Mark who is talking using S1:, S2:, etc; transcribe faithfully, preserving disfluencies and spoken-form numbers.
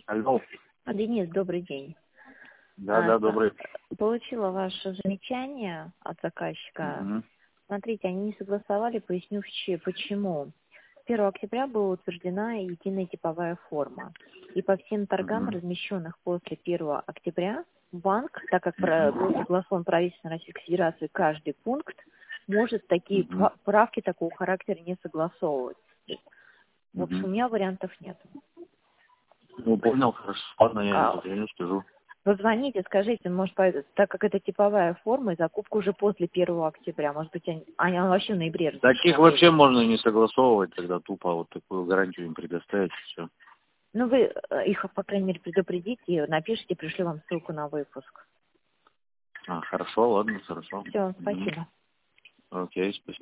S1: Алло.
S2: А, Денис, добрый день.
S1: Да,
S2: А,
S1: да,
S2: сп-
S1: добрый.
S2: Получила ваше замечание от заказчика.
S1: Мгм.
S2: Смотрите, они не согласовали, поясню в че- почему. первого октября была утверждена единая типовая форма. И по всем торгам,
S1: Мгм.
S2: размещенных после первого октября, банк, так как про-
S1: Мгм.
S2: был согласован правительством Российской Федерации каждый пункт, может такие
S1: Мгм.
S2: пра- правки такого характера не согласовывать. В общем,
S1: Мгм.
S2: у меня вариантов нет.
S1: Ну, понял, хорошо. Ладно, я им
S2: А,
S1: позвоню, скажу.
S2: Позвоните, скажите, может, по- так как это типовая форма, и закупка уже после первого октября, может быть, они, они вообще в ноябре
S1: Таких
S2: размещена.
S1: вообще можно и не согласовывать, тогда тупо вот такую гарантию им предоставить, и все.
S2: Ну, вы э, их, по крайней мере, предупредите, напишите, пришлю вам ссылку на выпуск.
S1: А, хорошо, ладно, хорошо.
S2: Все,
S1: Мгм.
S2: спасибо.
S1: Окей, спасибо.